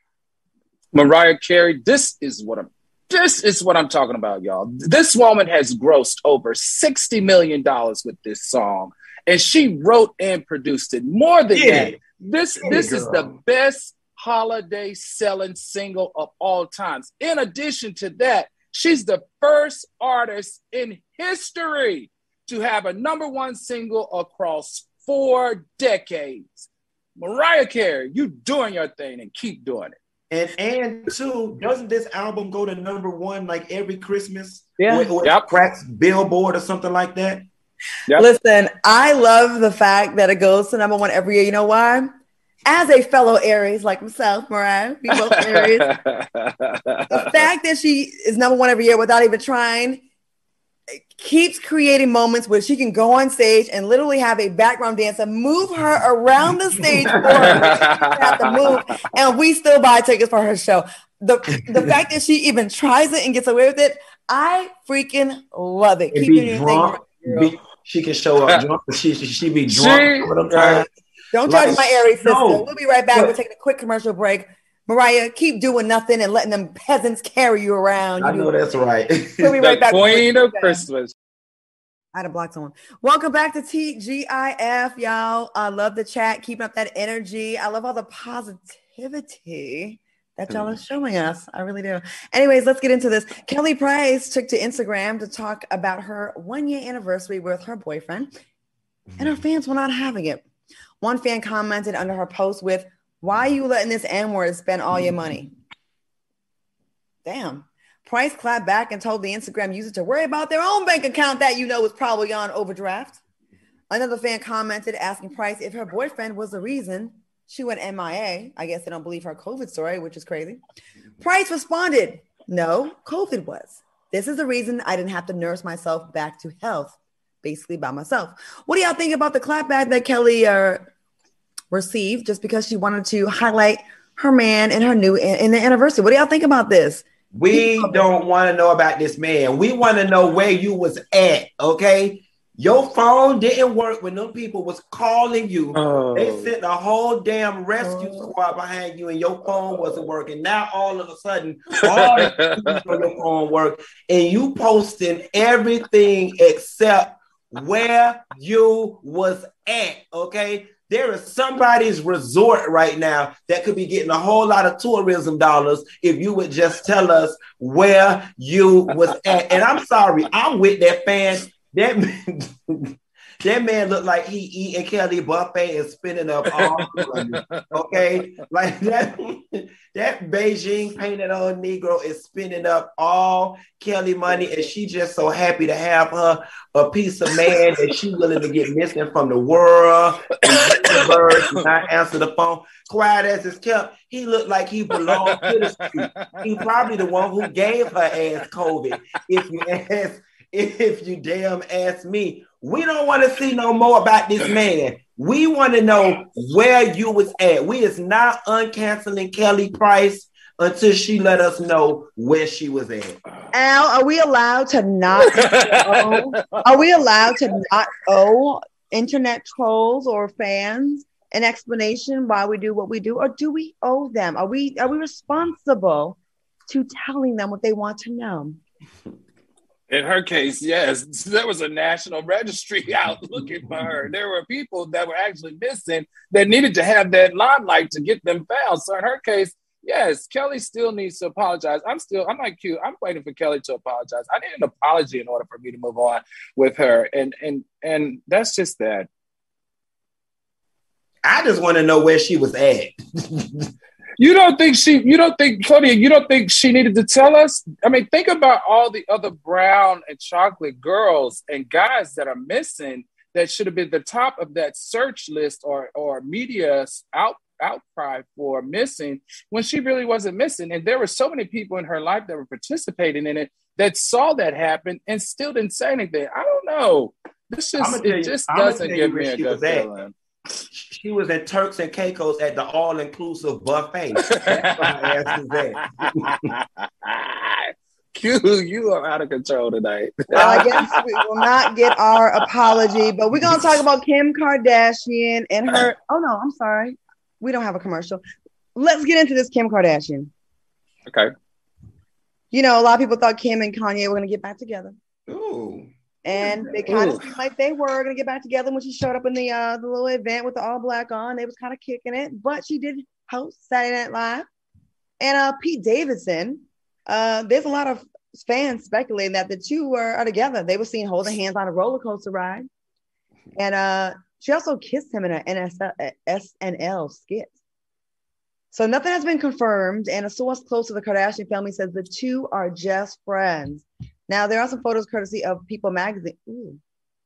Mariah Carey, this is what I'm This is what I'm talking about, y'all. This woman has grossed over sixty million dollars with this song, and she wrote and produced it. More than yeah. that, this, yeah, this girl. is the best holiday selling single of all times. In addition to that, she's the first artist in history to have a number one single across four decades. Mariah Carey, you doing your thing and keep doing it. And and two, doesn't this album go to number one like every Christmas? Yeah. Or, or Yep. cracks Billboard or something like that? Yep. Listen, I love the fact that it goes to number one every year. You know why? As a fellow Aries like myself, Mariah, we both Aries. The fact that she is number one every year without even trying keeps creating moments where she can go on stage and literally have a background dancer move her around the stage for her. She have to move, and we still buy tickets for her show. The the fact that she even tries it and gets away with it, I freaking love it. And Keep be doing your drunk. thing, girl. Be, she can show up drunk. She, she, she be drunk. She- all the time. Don't Like, judge my Aries sister. no. We'll be right back. But- We're taking a quick commercial break. Mariah, keep doing nothing and letting them peasants carry you around. You I know do- that's right. We'll be right The back. queen of Christmas. I had to block someone. Welcome back to T G I F, y'all. I love the chat, keeping up that energy. I love all the positivity that y'all are showing us. I really do. Anyways, let's get into this. Kelly Price took to Instagram to talk about her one year anniversary with her boyfriend, and her fans were not having it. One fan commented under her post with, "Why are you letting this N-word spend all your money?" Damn. Price clapped back and told the Instagram user to worry about their own bank account that you know was probably on overdraft. Another fan commented asking Price if her boyfriend was the reason she went M I A. I guess they don't believe her COVID story, which is crazy. Price responded, "No, COVID was. This is the reason I didn't have to nurse myself back to health, basically by myself." What do y'all think about the clapback that Kelly uh, received just because she wanted to highlight her man and her new in the anniversary? What do y'all think about this? We don't want to know about this man. We want to know where you was at, okay? Your phone didn't work when them people was calling you. Oh. They sent a whole damn rescue squad behind you and your phone wasn't working. Now all of a sudden, all the on your phone work and you posting everything except where you was at, okay? There is somebody's resort right now that could be getting a whole lot of tourism dollars if you would just tell us where you was at. And I'm sorry, I'm with that fan. That man, that man looked like he eating Kelly buffet and spinning up all the money. Okay, like that. That Beijing painted on Negro is spinning up all Kelly money, and she just so happy to have her a piece of man that she willing to get missing from the world and the birds and not answer the phone. Quiet as it's kept. He looked like he belonged to the street. He probably the one who gave her ass COVID. If you ask. If you damn ask me, we don't want to see no more about this man. We want to know where you was at. We is not uncanceling Kelly Price until she let us know where she was at. Al, are we allowed to not owe? Are we allowed to not owe internet trolls or fans an explanation why we do what we do, or do we owe them? Are we are we responsible to telling them what they want to know? In her case, yes, there was a national registry out looking for her. There were people that were actually missing that needed to have that limelight to get them found. So in her case, yes, Kelly still needs to apologize. I'm still, I'm like you. I'm waiting for Kelly to apologize. I need an apology in order for me to move on with her. And and and that's just that. I just want to know where she was at. You don't think she, you don't think, Cody, you don't think she needed to tell us? I mean, think about all the other brown and chocolate girls and guys that are missing that should have been the top of that search list or, or media out, outcry for missing when she really wasn't missing. And there were so many people in her life that were participating in it that saw that happen and still didn't say anything. I don't know. This just, it just doesn't give me a good feeling. She was in Turks and Caicos at the all-inclusive buffet. That's why I asked that. Q, you are out of control tonight. Well, I guess we will not get our apology, but we're going to talk about Kim Kardashian and her. Oh, no, I'm sorry. We don't have a commercial. Let's get into this Kim Kardashian. Okay. You know, a lot of people thought Kim and Kanye were going to get back together. Ooh. And they kind of Ooh. seemed like they were going to get back together when she showed up in the uh, the little event with the all black on. They was kind of kicking it, but she did hosts Saturday Night Live, and uh, Pete Davidson. Uh, there's a lot of fans speculating that the two are, are together. They were seen holding hands on a roller coaster ride, and uh, she also kissed him in an S N L skit. So nothing has been confirmed, and a source close to the Kardashian family says the two are just friends. Now, there are some photos courtesy of People magazine. Ooh.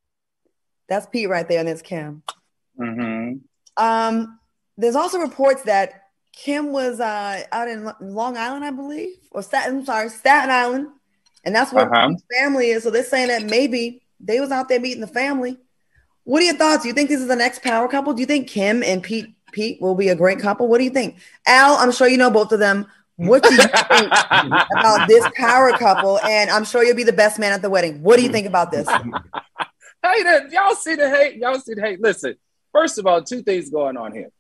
That's Pete right there, and it's Kim. Mm-hmm. Um, there's also reports that Kim was uh, out in Long Island, I believe, or Staten, I'm sorry, Staten Island, and that's where uh-huh. Pete's family is. So they're saying that maybe they was out there meeting the family. What are your thoughts? Do you think this is the next power couple? Do you think Kim and Pete Pete will be a great couple? What do you think? Al, I'm sure you know both of them. What do you think about this power couple? And I'm sure you'll be the best man at the wedding. What do you think about this? Hey, that, y'all see the hate? Y'all see the hate? Listen, first of all, two things going on here.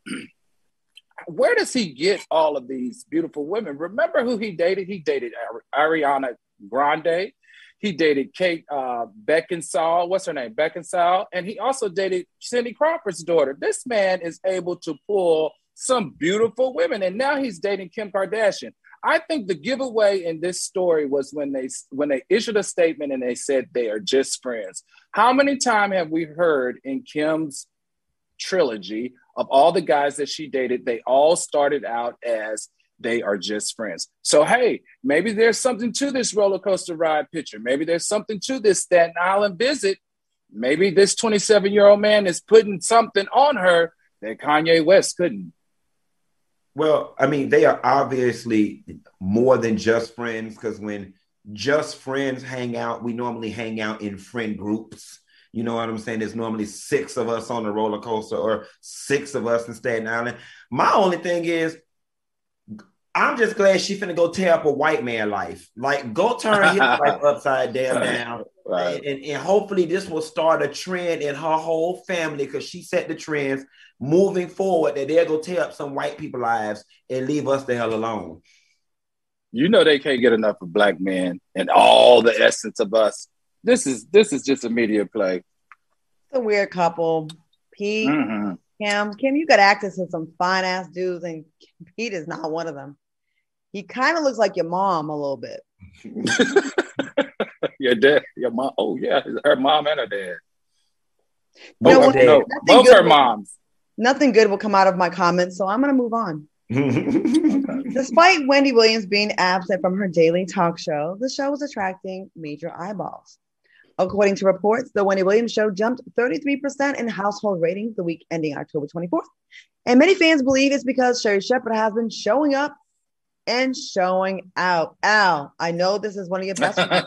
Where does he get all of these beautiful women? Remember who he dated? He dated Ariana Grande. He dated Kate uh, Beckinsale. What's her name? Beckinsale. And he also dated Cindy Crawford's daughter. This man is able to pull some beautiful women. And now he's dating Kim Kardashian. I think the giveaway in this story was when they when they issued a statement and they said they are just friends. How many times have we heard in Kim's trilogy of all the guys that she dated, they all started out as they are just friends. So, hey, maybe there's something to this roller coaster ride picture. Maybe there's something to this Staten Island visit. Maybe this twenty-seven-year-old man is putting something on her that Kanye West couldn't. Well, I mean, they are obviously more than just friends, because when just friends hang out, we normally hang out in friend groups. You know what I'm saying? There's normally six of us on the roller coaster or six of us in Staten Island. My only thing is, I'm just glad she finna go tear up a white man life. Like, go turn his life upside down now. Right. And, and hopefully this will start a trend in her whole family, because she set the trends moving forward that they'll go tear up some white people's lives and leave us the hell alone. You know they can't get enough of black men and all the essence of us. This is this is just a media play. It's a weird couple. Pete, mm-hmm. Kim. Kim, you got access to some fine ass dudes, and Pete is not one of them. He kind of looks like your mom a little bit. Your dad, your mom. Oh yeah, her mom and her dad. Both, no, no, no, both her will, moms. Nothing good will come out of my comments, so I'm going to move on. Despite Wendy Williams being absent from her daily talk show, the show was attracting major eyeballs. According to reports, the Wendy Williams show jumped thirty-three percent in household ratings the week ending October twenty-fourth. And many fans believe it's because Sherri Shepherd has been showing up and showing out. Al, I know this is one of your best friends.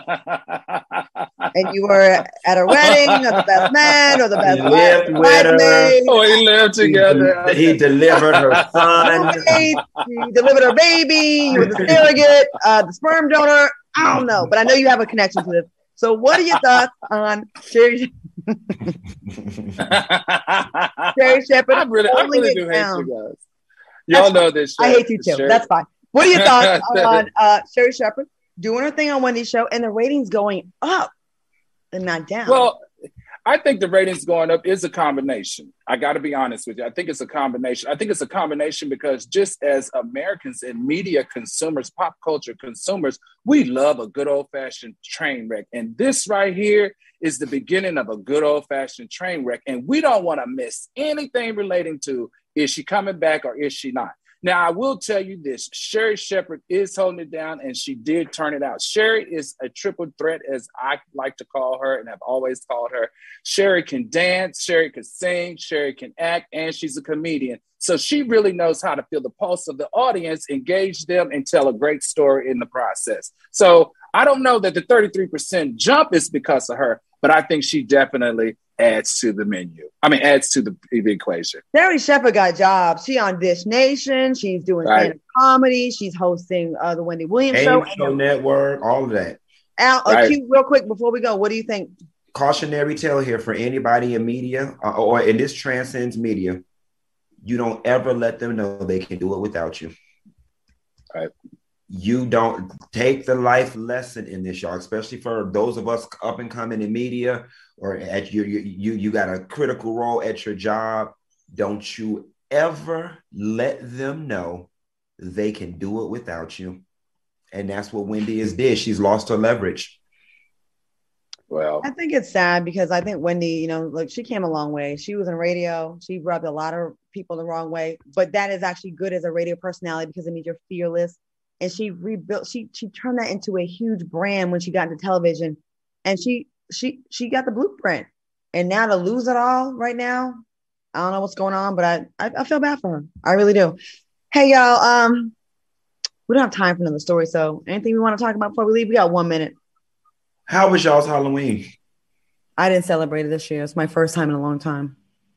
And you were at a wedding of the best man or the best bridesmaid. Oh, he lived together. He, he delivered her son. He delivered her baby. You were the surrogate, uh, the sperm donor. I don't know, but I know you have a connection to this. So what are your thoughts on Sherri Sherri Shepherd? I really, I really do hate you guys. Y'all That's know fine. this. I hate you too. Sherri. That's fine. What are your thoughts on uh, Sherri Shepherd doing her thing on Wendy's show and the ratings going up and not down? Well, I think the ratings going up is a combination. I got to be honest with you. I think it's a combination. I think it's a combination because just as Americans and media consumers, pop culture consumers, we love a good old-fashioned train wreck. And this right here is the beginning of a good old-fashioned train wreck. And we don't want to miss anything relating to, is she coming back or is she not? Now, I will tell you this, Sherri Shepherd is holding it down, and she did turn it out. Sherri is a triple threat, as I like to call her, and have always called her. Sherri can dance, Sherri can sing, Sherri can act, and she's a comedian. So she really knows how to feel the pulse of the audience, engage them, and tell a great story in the process. So I don't know that the thirty-three percent jump is because of her, but I think she definitely adds to the menu. I mean, adds to the, the equation. Sherri Shepherd got jobs. She on Dish Nation. She's doing right. stand-up comedy. She's hosting uh, the Wendy Williams show. Show Network, all of that. Al, right. uh, Q, real quick before we go, what do you think? Cautionary tale here for anybody in media, uh, or in this transcends media. You don't ever let them know they can do it without you. Right. You don't take the life lesson in this, y'all, especially for those of us up and coming in media, or at your, you, you, you got a critical role at your job. Don't you ever let them know they can do it without you. And that's what Wendy has did. She's lost her leverage. Well, I think it's sad because I think Wendy, you know, like she came a long way. She was in radio. She rubbed a lot of people the wrong way, but that is actually good as a radio personality because it means you're fearless. And she rebuilt, she she turned that into a huge brand when she got into television. And she she she got the blueprint. And now to lose it all right now, I don't know what's going on, but I I, I feel bad for her. I really do. Hey y'all, um, we don't have time for another story. So anything we want to talk about before we leave? We got one minute. How was y'all's Halloween? I didn't celebrate it this year. It's my first time in a long time.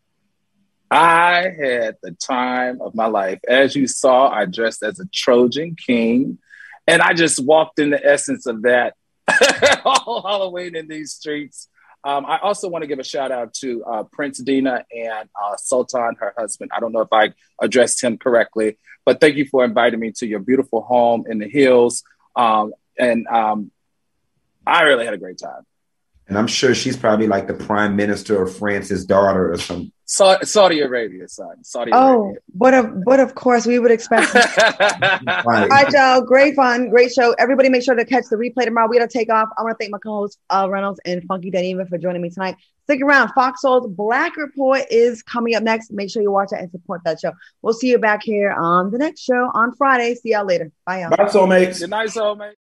I had the time of my life. As you saw, I dressed as a Trojan king, and I just walked in the essence of that all Halloween in these streets. Um, I also want to give a shout out to uh, Prince Dina and uh, Sultan, her husband. I don't know if I addressed him correctly, but thank you for inviting me to your beautiful home in the hills. Um, and um, I really had a great time. And I'm sure she's probably like the prime minister of France's daughter or something. Sa- Saudi Arabia, son. Saudi oh, Arabia. but of, but of course we would expect. All right, y'all. Great fun, great show. Everybody, make sure to catch the replay tomorrow. We got to take off. I want to thank my co-hosts Al Reynolds and Funky Daniva for joining me tonight. Stick around. Fox Soul's Black Report is coming up next. Make sure you watch it and support that show. We'll see you back here on the next show on Friday. See y'all later. Bye, y'all. Bye, soulmates. Good night, soulmate.